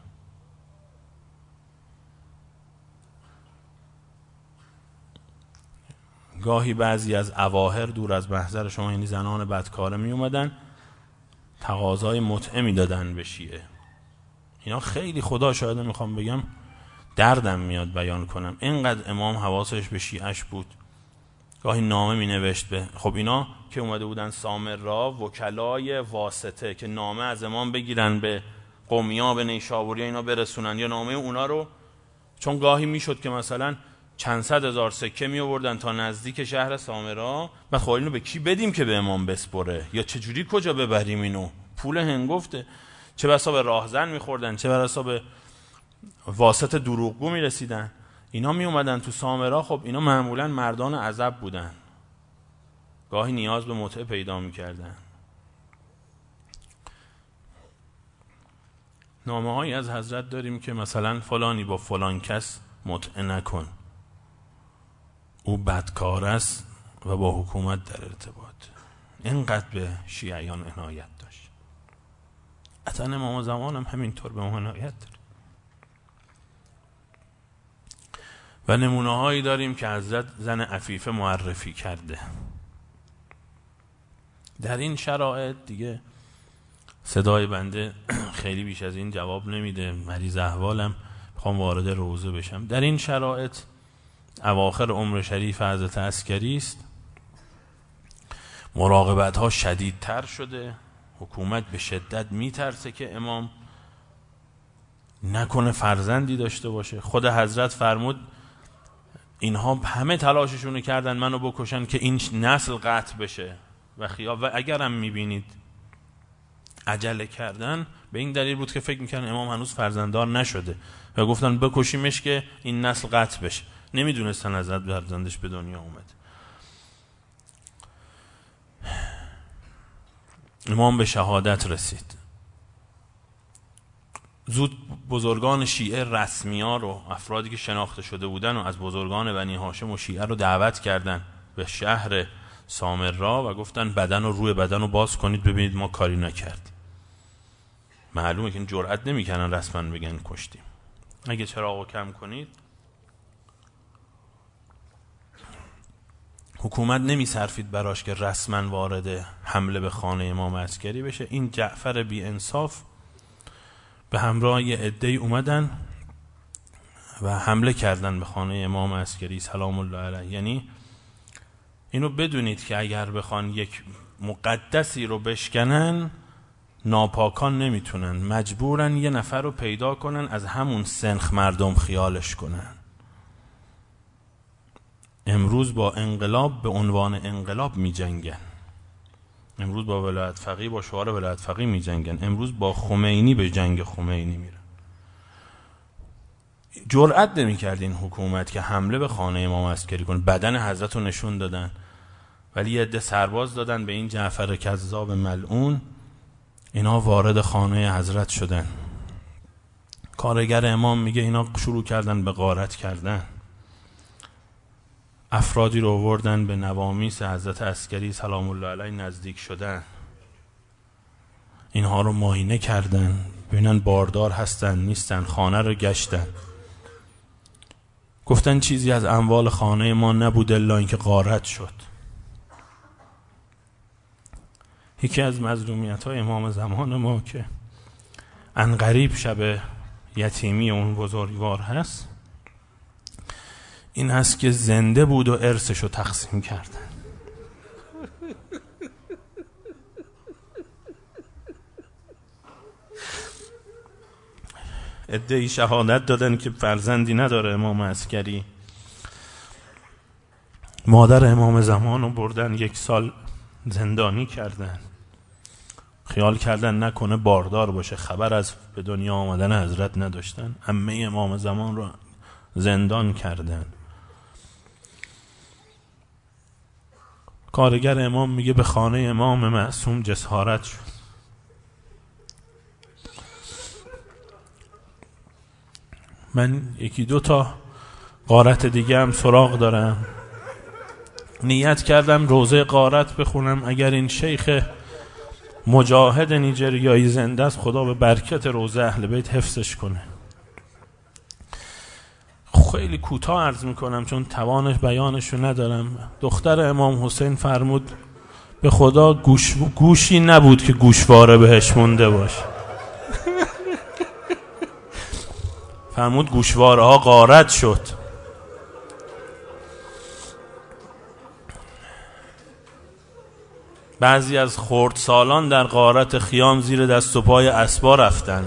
گاهی بعضی از اواهر دور از محضر شما، یعنی زنان بدکاره می اومدن تقاضای متعه می دادن به شیعه. اینا خیلی، خدا شاهده میخوام بگم دردم میاد بیان کنم، اینقدر امام حواسش به شیعش بود. گاهی نامه می نوشت به، خب اینا که اومده بودن سامرا، وکلای واسطه که نامه از امام بگیرن به قمیا، به نیشابوری اینا برسونن، یا نامه اونا رو، چون گاهی میشد که مثلا چند صد هزار سکه می آوردن تا نزدیک شهر سامرا، بعد خب اینو به کی بدیم که به امام بسپره، یا چجوری کجا ببریم اینو، پول هنگفته. چه بسا به راهزن میخوردن، چه بسا به واسطه دروغگو میرسیدن. اینا می اومدن تو سامرا، خب اینا معمولا مردان عزب بودن، گاهی نیاز به متعه پیدا میکردن. نامه هایی از حضرت داریم که مثلا فلانی با فلان کس متعه نکن، او بدکار است و با حکومت در ارتباط. اینقدر به شیعیان عنایت داشت. اصلا امام زمان هم همینطور به ما عنایت داره. و نمونه هایی داریم که حضرت زن عفیفه معرفی کرده. در این شرایط دیگه صدای بنده خیلی بیش از این جواب نمیده، مریض احوالم، میخوام وارد روضه بشم. در این شرایط اواخر عمر شریف حضرت عسکری است، مراقبت ها شدیدتر شده، حکومت به شدت میترسه که امام نکنه فرزندی داشته باشه. خود حضرت فرمود اینها همه تلاششونو کردن منو بکشن که این نسل قطع بشه و اگرم میبینید عجله کردن، به این دلیل بود که فکر میکنن امام هنوز فرزنددار نشده و گفتن بکشیمش که این نسل قطع بشه. نمیدونستن حضرت فرزندش به دنیا اومد. امام به شهادت رسید. زود بزرگان شیعه رسمی ها رو، افرادی که شناخته شده بودن و از بزرگان بنی هاشم و شیعه رو دعوت کردن به شهر سامرا و گفتن بدن و روی بدن رو باز کنید ببینید ما کاری نکردیم. معلومه که این جرئت نمیکنن رسما بگن کشتیم. اگه چراغو کم کنید، حکومت نمیصرفید براش که رسما وارد حمله به خانه امام عسکری بشه. این جعفر بی انصاف به همراه یه عده‌ای اومدن و حمله کردن به خانه امام عسکری سلام الله علیه. یعنی اینو بدونید که اگر بخوان یک مقدسی رو بشکنن، ناپاکان نمیتونن، مجبورن یه نفر رو پیدا کنن از همون سنخ مردم خیالش کنن. امروز با انقلاب به عنوان انقلاب می جنگن، امروز با ولایت فقیه، با شعار ولایت فقیه می جنگن، امروز با خمینی به جنگ خمینی میرن. جرأت نمی کرد این حکومت که حمله به خانه امام عسکری کنه. بدن حضرت رو نشون دادن، ولی یه عده سرباز دادن به این جعفر کذاب ملعون، اینا وارد خانه حضرت شدن. کارگر امام میگه اینا شروع کردن به غارت کردن. افرادی رو آوردن به نوامیس حضرت عسکری سلام الله علیه نزدیک شدن، اینها رو معاینه کردن ببینن باردار هستن نیستن. خانه رو گشتن، گفتن چیزی از اموال خانه ما نبود الا اینکه غارت شد. یکی از مظلومیت های امام زمان ما که عنقریب شب یتیمی اون بزرگوار هست، این هست که زنده بود و ارثشو تقسیم کردن. عده‌ای شهادت دادن که فرزندی نداره امام عسکری. مادر امام زمان رو بردن 1 سال زندانی کردن، خیال کردن نکنه باردار باشه، خبر از به دنیا آمدن حضرت نداشتن. عمه امام زمان رو زندان کردن. کارگر امام میگه به خانه امام معصوم جسارت شد. من 1-2 تا غارت دیگه هم سراغ دارم. نیت کردم روزه غارت بخونم، اگر این شیخ مجاهد نیجریایی زنده است خدا به برکت روزه اهل بیت حفظش کنه. خیلی کوتاه عرض میکنم چون توانش بیانشو ندارم. دختر امام حسین فرمود به خدا گوشی نبود که گوشواره بهش مونده باشه. فرمود گوشواره ها غارت شد. بعضی از خردسالان در غارت خیام زیر دست و پای اسبا رفتن.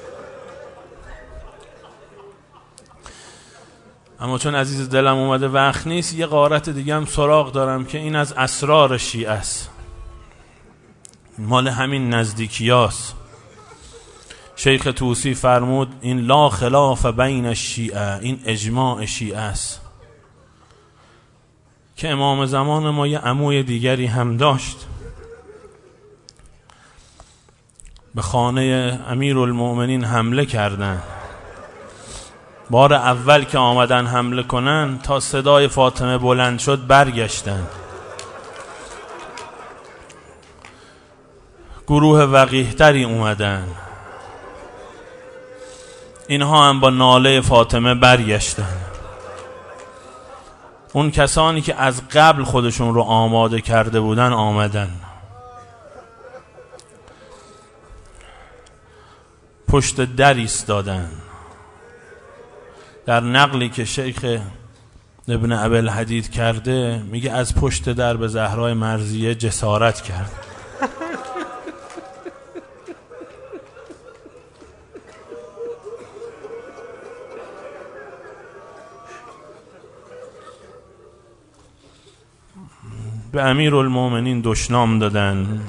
اما چون عزیز دلم اومده وقت نیست، یه غارت دیگه هم سراغ دارم که این از اسرار شیعه است، مال همین نزدیکیاست. شیخ طوسی فرمود این لا خلاف بین الشیعه، این اجماع شیعه است که امام زمان ما یه عموی دیگری هم داشت. به خانه امیرالمؤمنین حمله کردن. بار اول که آمدن حمله کنن تا صدای فاطمه بلند شد برگشتن. گروه وقیح‌تری اومدن، اینها هم با ناله فاطمه برگشتن. اون کسانی که از قبل خودشون رو آماده کرده بودن آمدن. پشت در ایستادن. در نقلی که شیخ ابن ابوالحدید کرده میگه از پشت در به زهرای مرضیه جسارت کرد. به امیرالمؤمنین دشنام دادن.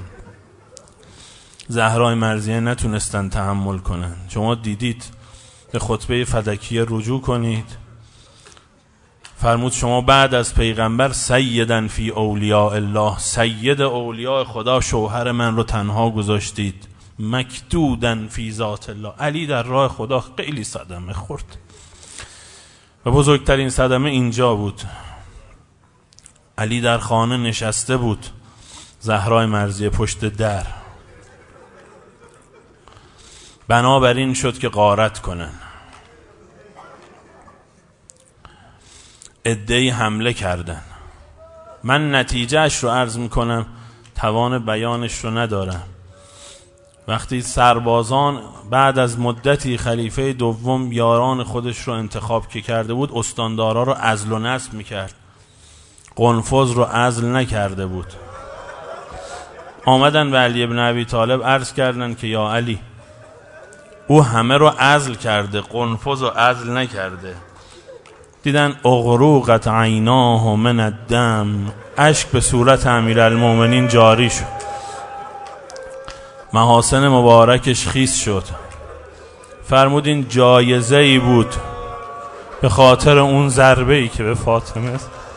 زهرای مرضیه نتونستن تحمل کنن. شما دیدید، به خطبه فدکیه رجوع کنید. فرمود شما بعد از پیغمبر سیدن فی اولیاء الله، سید اولیاء خدا شوهر من رو تنها گذاشتید. مکدودن فی ذات الله، علی در راه خدا خیلی صدمه خورد و بزرگترین صدمه اینجا بود. علی در خانه نشسته بود، زهرای مرضیه پشت در. بنابراین شد که غارت کنن. عده‌ای حمله کردن. من نتیجهش رو عرض میکنم، توان بیانش رو ندارم. وقتی سربازان بعد از مدتی خلیفه دوم یاران خودش رو انتخاب که کرده بود، استاندارا رو عزل و نصب میکرد. قنفذ رو عزل نکرده بود. آمدن به علی ابن ابی طالب عرض کردن که یا علی، او همه رو عزل کرده، قنفذ رو عزل نکرده. دیدن اغروقت عیناه من الدم، اشک به صورت امیرالمؤمنین جاری شد، محاسن مبارکش خیس شد. فرمودین جایزه‌ای بود به خاطر اون ضربه‌ای که به فاطمه